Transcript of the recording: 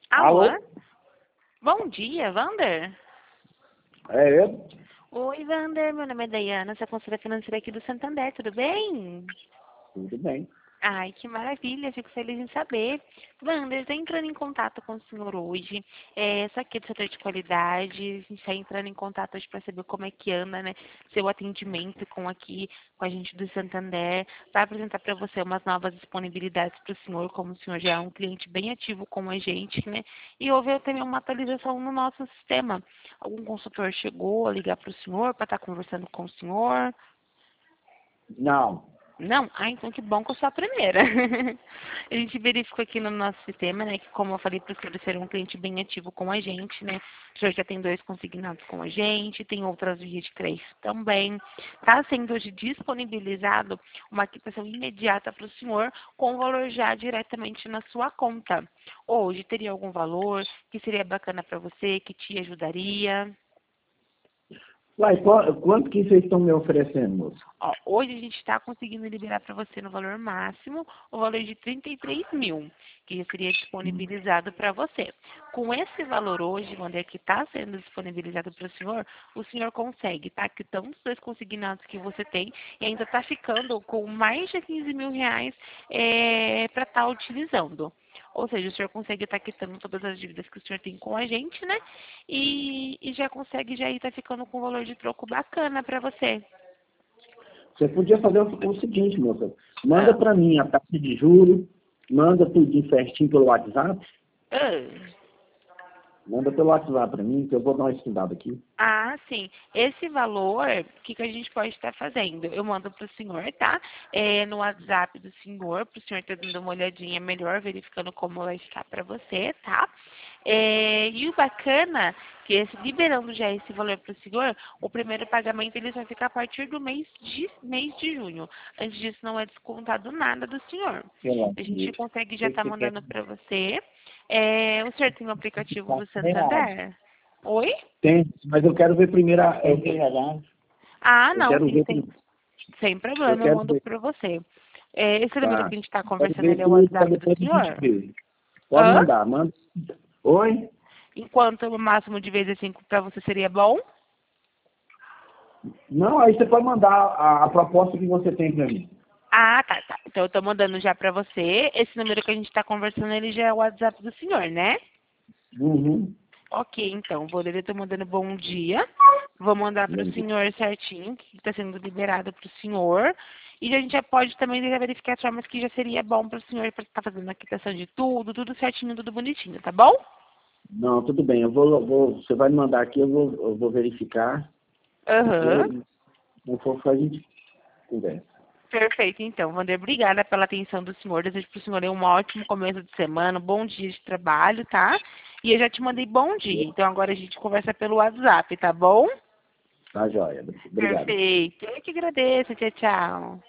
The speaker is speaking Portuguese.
Alô? Alô? Bom dia, Wander. É eu? Oi, Wander. Meu nome é Dayana, sou consultora financeira aqui do Santander, tudo bem? Tudo bem. Ai, que maravilha, fico feliz em saber. Wander, estou entrando em contato com o senhor hoje. Sou aqui do setor de qualidade, a gente está entrando em contato hoje para saber como é que anda, né, seu atendimento com a gente do Santander, para apresentar para você umas novas disponibilidades para o senhor, como o senhor já é um cliente bem ativo com a gente, né, e houve também uma atualização no nosso sistema. Algum consultor chegou a ligar para o senhor, para estar conversando com o senhor? Não. Não? Ah, então que bom que eu sou a primeira. A gente verificou aqui no nosso sistema, né, que como eu falei para o senhor, ser um cliente bem ativo com a gente, né? O senhor já tem 2 consignados com a gente, tem outras vias de crédito também. Está sendo hoje disponibilizado uma quitação imediata para o senhor, com o valor já diretamente na sua conta. Hoje teria algum valor que seria bacana para você, que te ajudaria? Uai, quanto que vocês estão me oferecendo, moço? Ó, hoje a gente está conseguindo liberar para você no valor máximo o valor de 33 mil, que já seria disponibilizado para você. Com esse valor hoje, Wander, que está sendo disponibilizado para o senhor consegue, tá? Quitando os 2 consignados que você tem e ainda está ficando com mais de 15 mil reais para estar utilizando. Ou seja, o senhor consegue estar quitando todas as dívidas que o senhor tem com a gente, né? E já consegue já estar ficando com um valor de troco bacana para você. Você podia fazer o seguinte, moça. Manda Ah, para mim a taxa de juros, manda tudo certinho pelo WhatsApp. ah. Manda pelo WhatsApp para mim, que eu vou dar uma estudada aqui. Ah, sim. Esse valor, o que a gente pode estar fazendo? Eu mando para o senhor, tá? No WhatsApp do senhor, para o senhor estar dando uma olhadinha melhor, verificando como vai ficar para você, tá? E o bacana, que liberando já esse valor para o senhor, o primeiro pagamento ele vai ficar a partir do mês de junho. Antes disso, não é descontado nada do senhor. Pelo A gente amor. consegue já Sei que estar você quer mandando para você. O senhor tem o aplicativo do reais. Santander? Oi? Tem, mas eu quero ver primeiro Ah, eu não, quero sim, ver, sem eu problema, eu quero mando ver, para você. Esse número tá? que a gente está Quero conversando, ele ver é o tudo para WhatsApp do depois a gente senhor? ver. Pode Hã? mandar, manda. Oi? Enquanto o máximo de vezes 5 para você seria bom? Não, aí você pode mandar a proposta que você tem para mim. Ah, tá, tá. Então eu estou mandando já para você. Esse número que a gente está conversando, ele já é o WhatsApp do senhor, né? Uhum. Ok, então, vou ler, eu estou mandando bom dia. Vou mandar para o Entendi. senhor certinho, que está sendo liberado para o senhor. E a gente já pode também já verificar as formas que já seria bom para o senhor, para estar fazendo a quitação de tudo, tudo certinho, tudo bonitinho, tá bom? Não, tudo bem. Você vai me mandar aqui, eu vou verificar. E Aham. aí, se for, a gente conversa. Perfeito, então, Wander, obrigada pela atenção do senhor. Desejo para o senhor um ótimo começo de semana, um bom dia de trabalho, tá? E eu já te mandei bom dia, então agora a gente conversa pelo WhatsApp, tá bom? Tá, joia. Obrigado. Perfeito. Eu que agradeço. Tchau, tchau.